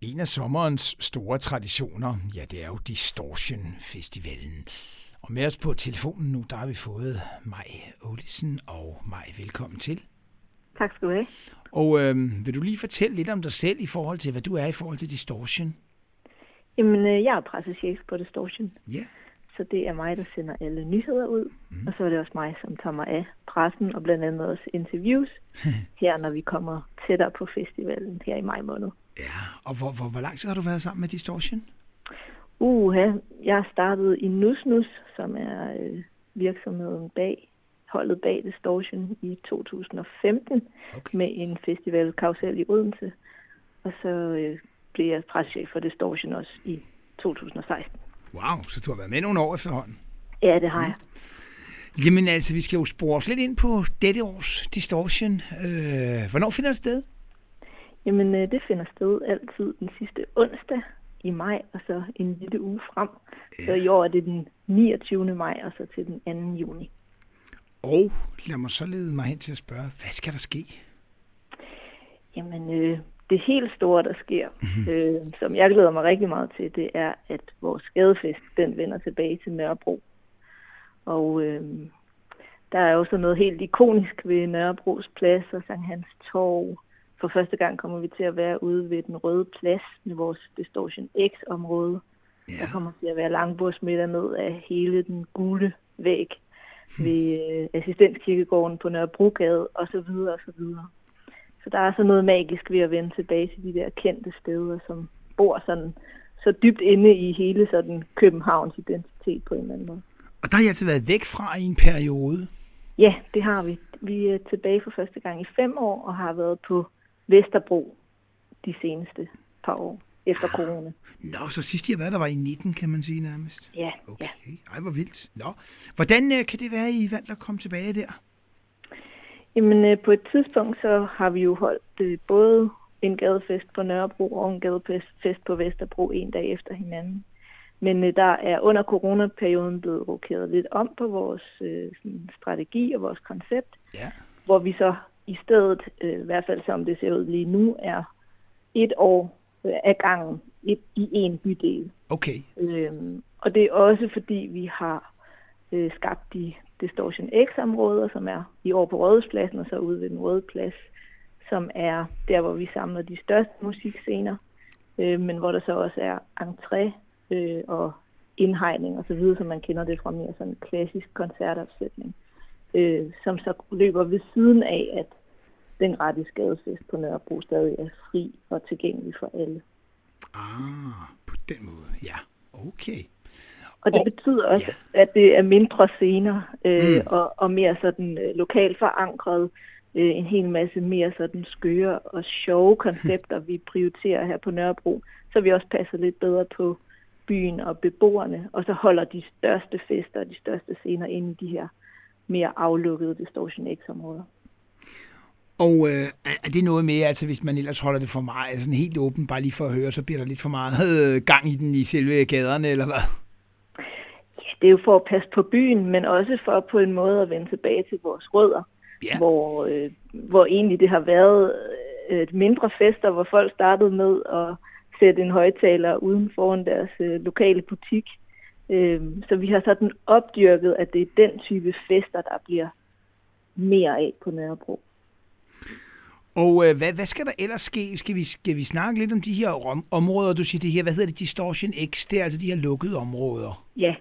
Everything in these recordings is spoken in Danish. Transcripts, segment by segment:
En af sommerens store traditioner, ja, det er jo Distortion Festivalen. Og med os på telefonen nu, der har vi fået Maj Olesen. Og Maj, velkommen til. Tak skal du have. Og vil du lige fortælle lidt om dig selv i forhold til, hvad du er i forhold til Distortion? Jamen, jeg er pressechef på Distortion. Ja. Yeah. Så det er mig, der sender alle nyheder ud. Og så er det også mig, som tager mig af pressen og blandt andet også interviews her, når vi kommer tættere på festivalen her i maj måned. Ja, og hvor lang tid har du været sammen med Distortion? Jeg startede i Nus, som er virksomheden holdet bag Distortion i 2015 med en festival Karusel i Odense. Og så blev jeg pressechef for Distortion også i 2016. Wow, så du har været med nogle år efterhånden. Ja, det har jeg. Jamen altså, vi skal jo spore os lidt ind på dette års Distortion. Hvornår finder det sted? Jamen, det finder sted altid den sidste onsdag i maj, og så en lille uge frem. Ja. Så i år er det den 29. maj, og så til den 2. juni. Og lad mig så lede mig hen til at spørge, hvad skal der ske? Jamen, det helt store, der sker, som jeg glæder mig rigtig meget til, det er, at vores gadefest, den vender tilbage til Nørrebro. Og der er jo så noget helt ikonisk ved Nørrebros Plads og Sankt Hans Torv. For første gang kommer vi til at være ude ved den Røde Plads med vores Distortion X-område. Ja. Der kommer til at være langbordsmiddag ned af hele den gule væg ved Assistenskirkegården på Nørrebrogade osv. osv. Så der er så noget magisk ved at vende tilbage til de der kendte steder, som bor sådan så dybt inde i hele sådan Københavns identitet på en eller anden måde. Og der har I altså været væk fra i en periode? Ja, det har vi. Vi er tilbage for første gang i 5 år og har været på Vesterbro de seneste par år efter corona. Nå, så sidst I har været der var i 19, kan man sige nærmest? Ja. Okay, ej, hvor vildt. Nå, hvordan kan det være, I valgte at komme tilbage der? Jamen, på et tidspunkt så har vi jo holdt både en gadefest på Nørrebro og en gadefest på Vesterbro en dag efter hinanden. Men der er under coronaperioden blevet rokeret lidt om på vores strategi og vores koncept, hvor vi så i stedet, i hvert fald som det ser ud lige nu, er 1 år ad gangen i en bydel. Okay. Og det er også fordi, vi har skabt de Distortion X-områder, som er i år på Rådhuspladsen og så ude ved den Røde Plads, som er der, hvor vi samler de største musikscener, men hvor der så også er entré og indhegning og så videre, som man kender det fra mere sådan en klassisk koncertopsætning, som så løber ved siden af, at den gratis gadefest på Nørrebro stadig er fri og tilgængelig for alle. På den måde, ja. Okay. Og det betyder også, at det er mindre scener og mere sådan lokalt forankret, en hel masse mere sådan skøre og sjove koncepter, vi prioriterer her på Nørrebro, så vi også passer lidt bedre på byen og beboerne, og så holder de største fester og de største scener inde i de her mere aflukkede Distortion X-områder. Og er det noget med, altså hvis man ellers holder det for meget, altså helt åbent, bare lige for at høre, så bliver der lidt for meget gang i den i selve gaderne, eller hvad? Ja, det er jo for at passe på byen, men også for på en måde at vende tilbage til vores rødder, hvor egentlig det har været mindre fester, hvor folk startede med at sætte en højtaler uden foran deres lokale butik. Så vi har sådan opdyrket, at det er den type fester, der bliver mere af på Nørrebro. Og hvad skal der ellers ske? Skal vi snakke lidt om de her områder, du siger det her, hvad hedder det, Distortion X, det er altså de her lukkede områder? Ja.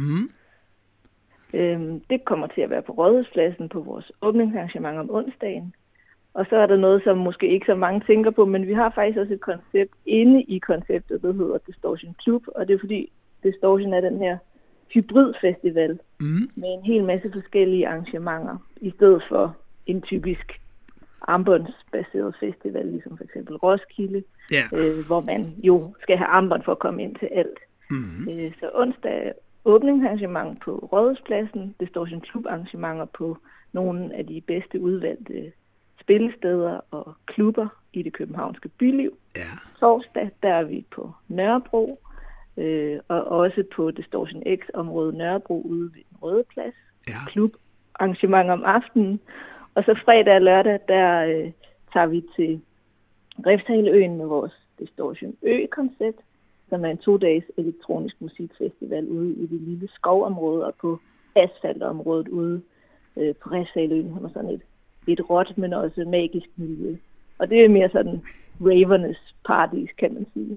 Det kommer til at være på Rådhuspladsen på vores åbningsarrangement om onsdagen. Og så er der noget, som måske ikke så mange tænker på, men vi har faktisk også et koncept inde i konceptet, der hedder Distortion Club, og det er fordi Distortion er den her hybridfestival med en hel masse forskellige arrangementer, i stedet for en typisk armbåndsbaseret festival, ligesom for eksempel Roskilde, hvor man jo skal have armbånd for at komme ind til alt. Så onsdag åbningsarrangement på Rådhuspladsen, Distortion Club arrangementer på nogle af de bedste udvalgte spillesteder og klubber i det københavnske byliv. Torsdag, der er vi på Nørrebro, og også på Distortion X-området Nørrebro ude ved den Røde Plads. Klubarrangement om aftenen. Og så fredag og lørdag, der tager vi til Refshaleøen med vores Distortion Ø-koncept, som er en 2-dages elektronisk musikfestival ude i det lille skovområde og på asfaltområdet ude på Refshaleøen, som er sådan et råt, men også magisk miljø. Og det er mere sådan ravernes parties, kan man sige.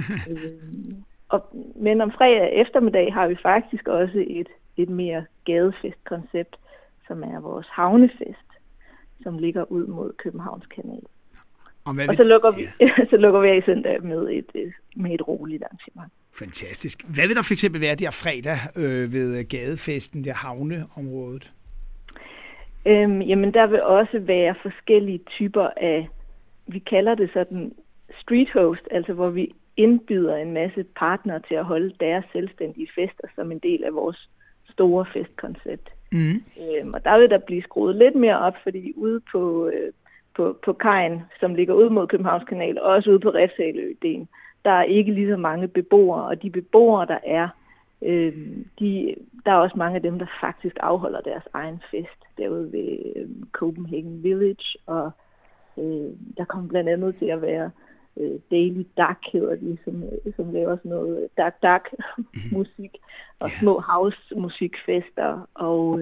Men om fredag eftermiddag har vi faktisk også et mere gadefestkoncept, som er vores havnefest, som ligger ud mod Københavns Kanal. Og så lukker vi af i søndag med et roligt arrangement. Fantastisk. Hvad vil der for eksempel være der fredag ved gadefesten, der havneområdet? Jamen, der vil også være forskellige typer af, vi kalder det sådan street host, altså hvor vi indbyder en masse partnere til at holde deres selvstændige fester som en del af vores store festkoncept. Og der vil der blive skruet lidt mere op, fordi ude på kajen, som ligger ud mod Københavns Kanal, og også ude på Refshaleøen, der er ikke lige så mange beboere, og de beboere, der er, der er også mange af dem, der faktisk afholder deres egen fest derude ved Copenhagen Village, og der kommer blandt andet til at være Daily Duck, hedder de, som laver sådan noget duck-musik, og små house-musikfester, og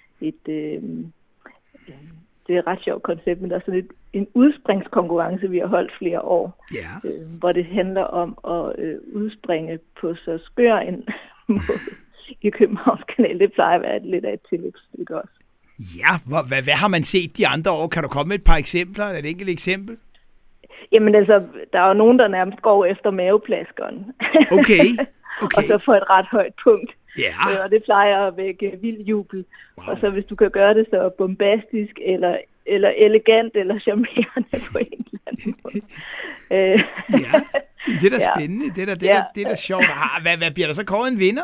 det er et ret sjovt koncept, men der er sådan en udspringskonkurrence, vi har holdt flere år, hvor det handler om at udspringe på så skør en måde i Københavns Kanal. Det plejer at være lidt af et tilløbsstykke også. Ja, hvad har man set de andre år? Kan du komme med et par eksempler, eller et enkelt eksempel? Jamen altså, der er jo nogen, der nærmest går efter maveplaskeren. Okay. Og så får et ret højt punkt. Yeah. Og det plejer at vække vild jubel. Wow. Og så hvis du kan gøre det så bombastisk, eller elegant, eller charmerende på en eller anden måde. Ja, det er da spændende. Det er da sjovt. Hvad bliver der så kåret en vinder?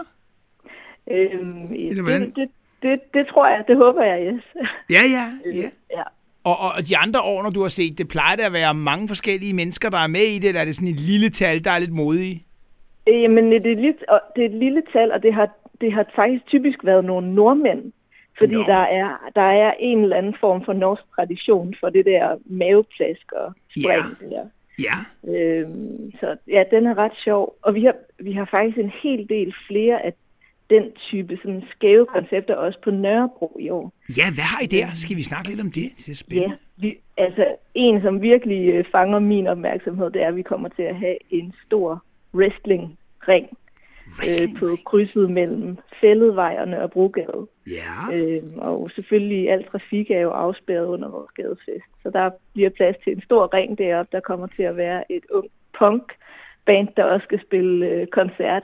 Det tror jeg, det håber jeg, yes. Ja. Og de andre år, når du har set det, plejer det at være mange forskellige mennesker, der er med i det, eller er det sådan et lille tal, der er lidt modige? Jamen, det er et lille tal, og det har faktisk typisk været nogle nordmænd, fordi der er en eller anden form for norsk tradition for det der maveplask og spring der. Ja. Så ja, den er ret sjov, og vi har faktisk en hel del flere af den type sådan skæve koncepter også på Nørrebro i år. Ja, hvad har I der? Skal vi snakke lidt om det? Det er spændende. Ja, en, som virkelig fanger min opmærksomhed, det er, at vi kommer til at have en stor wrestling-ring på krydset mellem Fælledvej og Nørrebrogade. Ja. Og selvfølgelig, al trafik er jo afspærret under vores gadefest. Så der bliver plads til en stor ring deroppe. Der kommer til at være et ung punk-band, der også skal spille koncert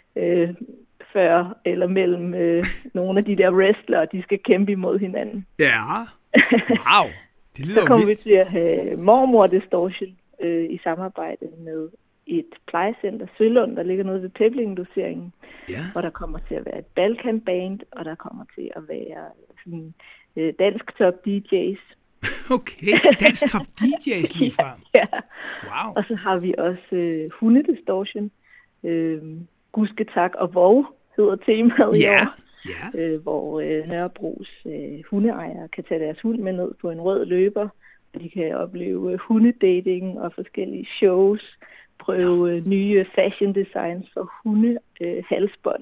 før eller mellem nogle af de der wrestlere, de skal kæmpe imod hinanden. Ja, wow. Det lyder så kommer vi til at have Mormor Distortion i samarbejde med et plejecenter, Sølund, der ligger nede ved Pebling-doseringen, hvor der kommer til at være et Balkan-band, og der kommer til at være sådan, dansk top DJ's. Okay, dansk top DJ's lige frem. Ja. Wow. Og så har vi også Hundedistortion. Gusketak og Vov hedder temaet i år. Hvor Nørrebros hundeejere kan tage deres hund med ned på en rød løber. De kan opleve hundedating og forskellige shows, prøve nye fashion designs for hunde, halsbånd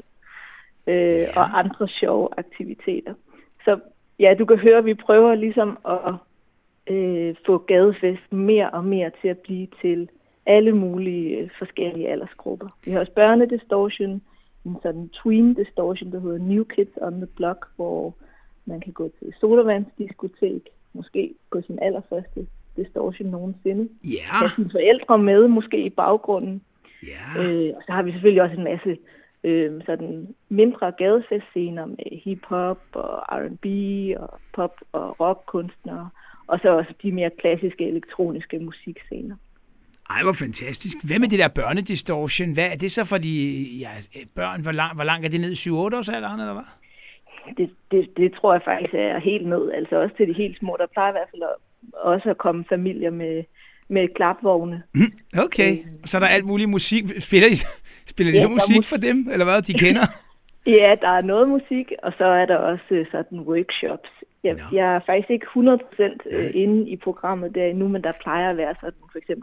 og andre sjove aktiviteter. Så ja, du kan høre, at vi prøver ligesom at få gadefest mere og mere til at blive til alle mulige forskellige aldersgrupper. Vi har også børnedistortion, en sådan tween distortion, der hedder New Kids on the Block, hvor man kan gå til sodavandsdiskotek, måske på sin allerførste distortion nogensinde. Have sine forældre med, måske i baggrunden. Og så har vi selvfølgelig også en masse sådan mindre gadefestscener med hip-hop og R&B og pop og rockkunstnere, og så også de mere klassiske elektroniske musikscener. Ej, hvor fantastisk. Hvad med det der børnedistortion? Hvad er det så for de børn? Hvor langt er det ned i 7-8 års alderen, eller hvad? Det tror jeg faktisk er helt ned. Altså også til de helt små. Der plejer i hvert fald også at komme familier med klapvogne. Okay. Så er der alt muligt musik. Spiller de så musik for dem, eller hvad, de kender? Ja, der er noget musik, og så er der også sådan workshops. Jeg er faktisk ikke 100% inde i programmet der endnu, men der plejer at være sådan for eksempel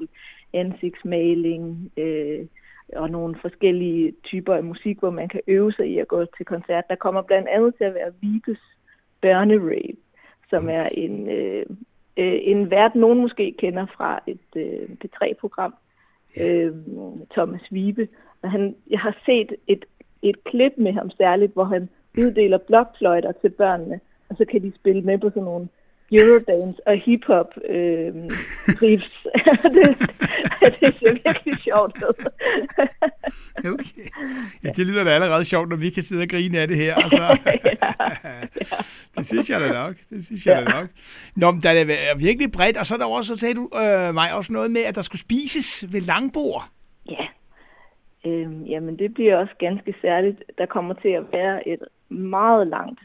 ansigtsmaling og nogle forskellige typer af musik, hvor man kan øve sig i at gå til koncert. Der kommer blandt andet til at være Vibes Børnerave, som er en vært, nogen måske kender fra et P3-program, Thomas Vibe. Og jeg har set et klip med ham særligt, hvor han uddeler blokfløjter til børnene, og så kan de spille med på sådan nogle Eurodance og hip-hop riffs. det ser virkelig sjovt ud. Okay. Ja, det lyder da allerede sjovt, når vi kan sidde og grine af det her. Altså. Det synes jeg da nok. Nå, men der er virkelig bredt, og så er der også, så sagde du mig også noget med, at der skulle spises ved langbord. Ja. Jamen, det bliver også ganske særligt. Der kommer til at være et meget langt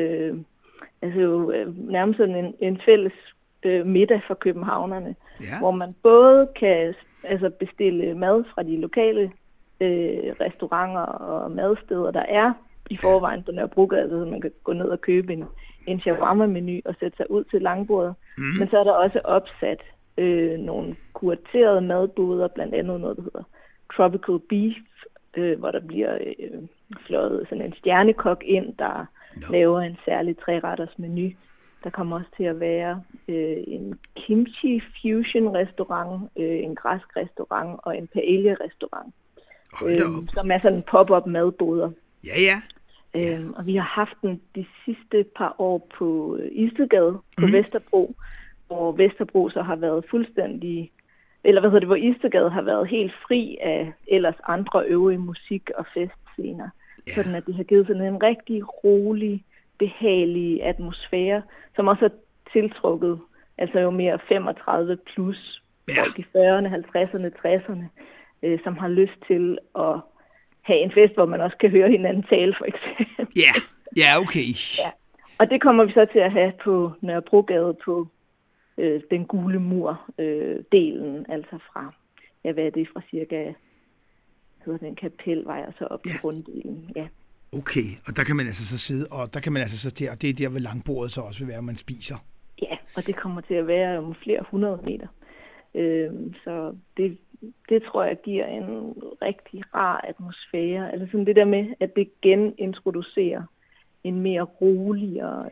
nærmest sådan en fælles middag for københavnerne, hvor man både kan bestille mad fra de lokale restauranter og madsteder, der er i forvejen på Nørrebrogade, så man kan gå ned og købe en shawarma-menu og sætte sig ud til langbordet. Men så er der også opsat nogle kuraterede madboder, blandt andet noget, der hedder Tropical Beef, hvor der bliver fløjet sådan en stjernekok ind, der laver en særlig 3-retters menu. Der kommer også til at være en kimchi fusion restaurant, en græsk restaurant og en paella restaurant, som er sådan pop-up madboder. Ja. Og vi har haft den de sidste par år på Istedgade på Vesterbro, hvor Vesterbro så har været fuldstændig, hvor Istedgade har været helt fri af ellers andre øvrige musik- og festscener. Sådan at det har givet sådan en rigtig rolig, behagelig atmosfære, som også har tiltrukket jo mere 35 plus folk i 40'erne, 50'erne, 60'erne, som har lyst til at have en fest, hvor man også kan høre hinanden tale, for eksempel. Ja, okay. Ja. Og det kommer vi så til at have på Nørrebrogade på den gule mur-delen, altså fra, hvad er det, fra cirka den Kapelvej og så op til runddelen. Ja. Okay, og der kan man altså så sidde, og der kan man altså så der, og det er der ved langbordet så også vil være, man spiser. Ja, og det kommer til at være om flere 100 meter. Så det tror jeg giver en rigtig rar atmosfære. Altså sådan det der med, at det genintroducerer en mere roligere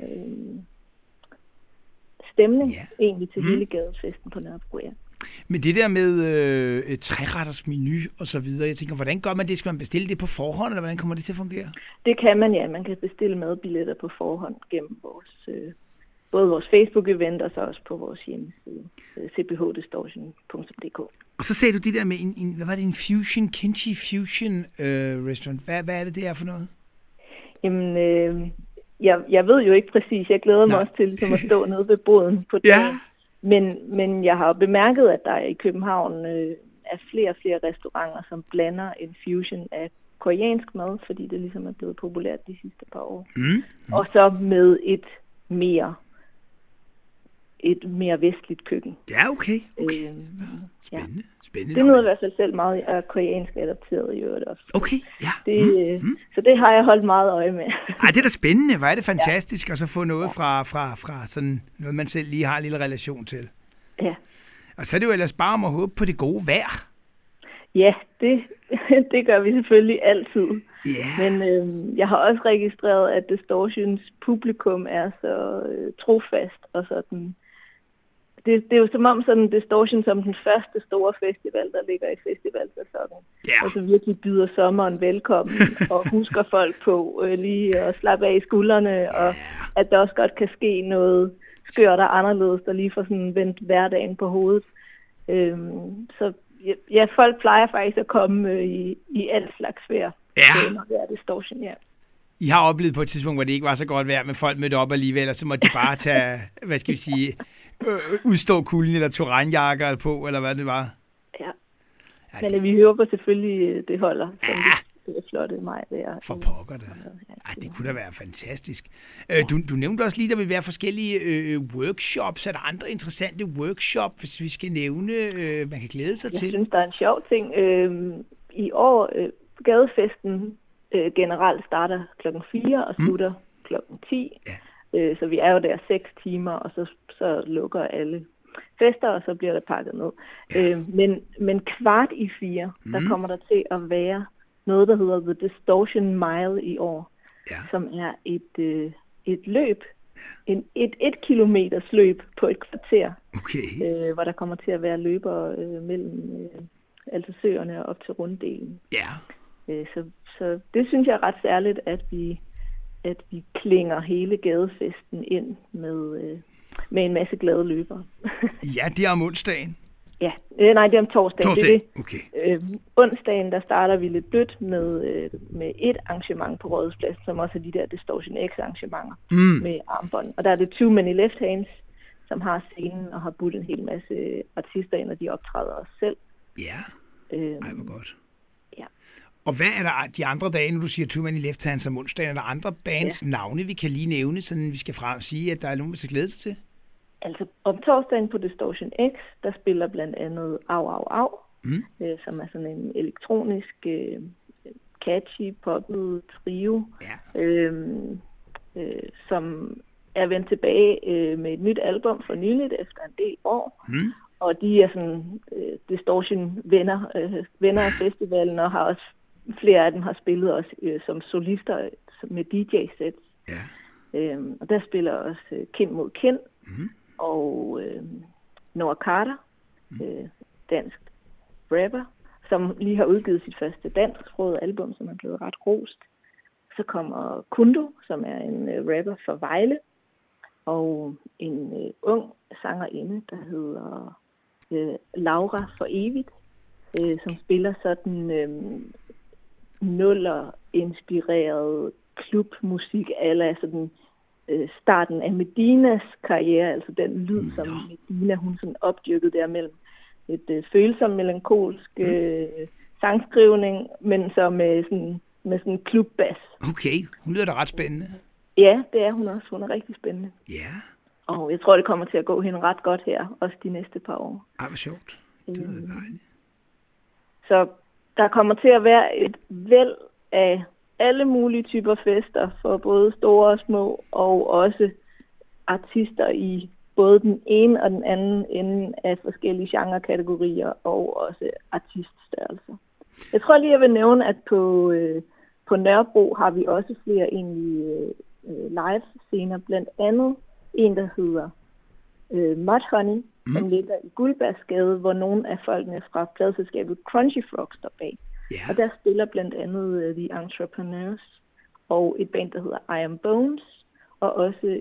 stemning egentlig til hele gadefesten på Nørrebro. Ja. Men det der med 3-retters menu og så videre, jeg tænker, hvordan gør man det? Skal man bestille det på forhånd, eller hvordan kommer det til at fungere? Det kan man, ja. Man kan bestille madbilletter på forhånd gennem både vores Facebook-event og så også på vores hjemmeside, cbhdistortion.dk. Og så sagde du det der med hvad var det, en fusion, kimchi fusion restaurant. Hvad er det er for noget? Jamen, jeg ved jo ikke præcis. Jeg glæder mig også til at stå nede ved boden på det. Men jeg har bemærket, at der i København er flere og flere restauranter, som blander en fusion af koreansk mad, fordi det ligesom er blevet populært de sidste par år. Og så med et mere vestligt køkken. Ja, okay. Spændende. Det er noget i hvert fald selv meget, jeg er koreansk adapteret i øvrigt også. Okay, ja. Så det har jeg holdt meget øje med. Ej, det er da spændende. Hvor er det fantastisk at så få noget fra sådan noget, man selv lige har en lille relation til. Ja. Og så er det jo ellers bare om at håbe på det gode vejr. Ja, det gør vi selvfølgelig altid. Yeah. Men jeg har også registreret, at Distortions publikum er så trofast og sådan. Det er jo som om sådan Distortion som den første store festival, der ligger i festivalsæsonen. Og så virkelig byder sommeren velkommen og husker folk på lige at slappe af i skuldrene, og at der også godt kan ske noget skørt og anderledes, der lige får sådan vendt hverdagen på hovedet. Så ja, folk plejer faktisk at komme i alt slags vejr. Når det er Distortion, I har oplevet på et tidspunkt, hvor det ikke var så godt vejr, men folk mødte op alligevel, og så måtte de bare tage, udstå kulden eller terrænjakker på, eller hvad det var. Ja. Men vi håber selvfølgelig, det holder, som det er flotte maj. For pokker det. Det kunne da være fantastisk. Du nævnte også lige, der vil være forskellige workshops. Er der andre interessante workshops, hvis vi skal nævne, man kan glæde sig til? Jeg synes, der er en sjov ting. I år, gadefesten generelt starter klokken 4 og slutter klokken 10. Så vi er jo der 6 timer, og så lukker alle fester, og så bliver der pakket ned. Men 4:15, der kommer der til at være noget, der hedder The Distortion Mile i år, som er et løb, et kilometers løb på et kvarter, hvor der kommer til at være løbere mellem altså søerne og op til runddelen. Ja. Så det synes jeg er ret særligt, at vi klinger hele gadefesten ind med en masse glade løbere. Ja, det er om onsdagen. Ja, nej, det er om torsdagen. Det er det. Okay. Onsdagen, der starter vi lidt blødt med et arrangement på Rådhuspladsen, som også er de der Distortion X arrangementer med armbånd. Og der er det Too Many Left Hands, som har scenen og har budt en hel masse artister ind, og de optræder også selv. Ja, ej, hvor godt. Ja. Og hvad er der de andre dage, når du siger Too Many Left Hands om onsdagen? Er der andre bands navne, vi kan lige nævne, så vi skal sige, at der er nogen, vi skal glæde sig til? Altså om torsdagen på Distortion X, der spiller blandt andet Au Au Au, som er sådan en elektronisk, catchy, poppet trio, som er vendt tilbage med et nyt album for nyligt efter en del år. Og de er sådan Distortion-venner af festivalen, og har også flere af dem har spillet også som solister med DJ-sets. Ja. Og der spiller også Kind mod Kind, og Noah Carter, dansk rapper, som lige har udgivet sit første dansksproget album, som er blevet ret rost. Så kommer Kundo, som er en rapper fra Vejle, og en ung sangerinde, der hedder Laura for evigt, som spiller sådan nuller-inspireret klubmusik, eller sådan starten af Medinas karriere, altså den lyd, som Medina, hun sådan opdyrkede der mellem et følsomt melankolsk sangskrivning, men så med sådan klubbass. Okay, hun lyder da ret spændende. Ja, det er hun også. Hun er rigtig spændende. Ja. Og jeg tror, det kommer til at gå hende ret godt her, også de næste par år. Ej, hvor sjovt. Det er dejligt. Så der kommer til at være et væld af alle mulige typer fester for både store og små, og også artister i både den ene og den anden ende af forskellige genrekategorier, og også artiststørrelser. Jeg tror lige, jeg vil nævne, at på Nørrebro har vi også flere egentlig live-scener, blandt andet en, der hedder Mudhoney, som ligger i Guldbergsgade, hvor nogle af folkene fra pladeselskabet Crunchy Frog står bag. Yeah. Og der spiller blandt andet The Entrepreneurs og et band, der hedder I Am Bones, og også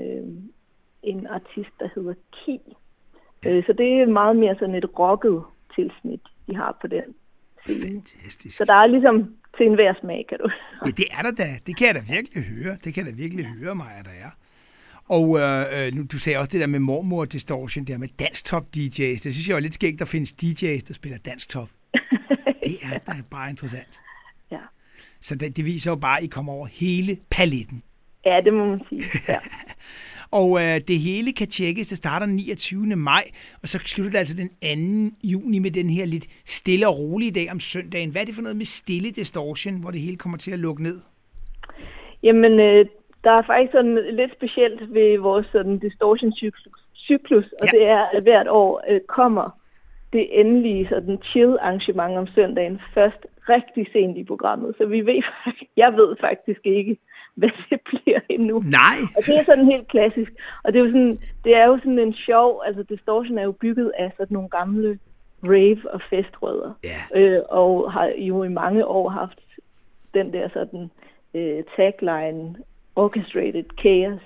en artist, der hedder Key. Så det er meget mere sådan et rocket tilsnit, de har på den scene. Fantastisk. Så der er ligesom til enhver smag, kan du. Ja, det er der da. Det kan jeg da virkelig høre. Det kan jeg da virkelig høre, Maja, der er. Og nu, du sagde også det der med mormor distortion, der med dansktop DJ's. Det synes jeg er lidt skægt, der findes DJ's, der spiller dansktop. Det er da bare interessant. Ja. Så det viser jo bare, at I kommer over hele paletten. Ja, det må man sige. Ja. Og det hele kan tjekkes. Det starter 29. maj, og så slutter det altså den 2. juni med den her lidt stille og rolige dag om søndagen. Hvad er det for noget med stille distortion, hvor det hele kommer til at lukke ned? Jamen, der er faktisk sådan lidt specielt ved vores sådan distortion-cyklus, og det er, at hvert år kommer det endelige sådan chill-arrangement om søndagen først rigtig sent i programmet. Så jeg ved faktisk ikke, hvad det bliver endnu. Nej! Og det er sådan helt klassisk. Og det er jo sådan en sjov, altså Distortion er jo bygget af sådan nogle gamle rave- og festrødder. Yeah. Og har jo i mange år haft den der sådan tagline, orchestrated chaos.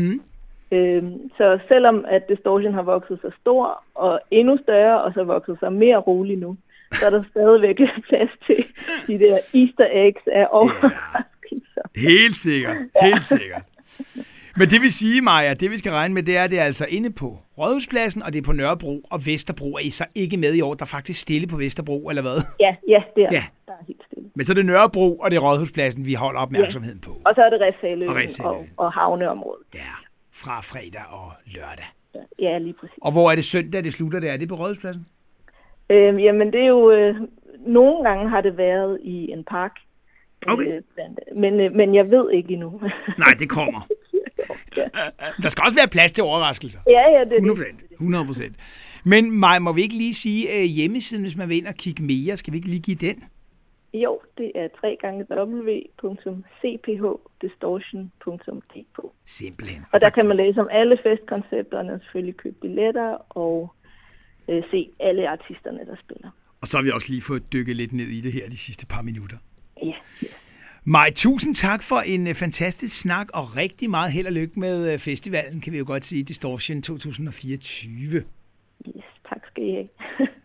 Så selvom at Distortion har vokset sig stor og endnu større, og så vokset sig mere rolig nu, så er der stadigvæk plads til de der easter eggs af overraskelser. Helt sikkert, helt sikkert. Men det vil sige, Maja, det vi skal regne med, det er altså inde på Rådhuspladsen, og det er på Nørrebro og Vesterbro. Er I så ikke med i år? Der er faktisk stille på Vesterbro, eller hvad? Ja, det er. Ja. Der er helt stille. Men så er det Nørrebro, og det er Rådhuspladsen, vi holder opmærksomheden på. Og så er det Refshaleøen og havneområdet. Ja, fra fredag og lørdag. Ja, lige præcis. Og hvor er det søndag, det slutter der? Er det på Rådhuspladsen? Jamen, det er jo... nogle gange har det været i en park. Okay. Men jeg ved ikke endnu. Nej, det kommer. Ja. Der skal også være plads til overraskelser. Ja, det er 100%. Men Maj, må vi ikke lige sige hjemmesiden, hvis man vil ind og kigge mere? Skal vi ikke lige give den? Jo, det er www.cphdistortion.dk. Simpelthen. Og der kan man læse om alle festkoncepterne, og selvfølgelig købe billetter og se alle artisterne, der spiller. Og så har vi også lige fået dykket lidt ned i det her de sidste par minutter. Ja. Maj, tusind tak for en fantastisk snak, og rigtig meget held og lykke med festivalen, kan vi jo godt sige, Distortion 2024. Yes, tak skal I have.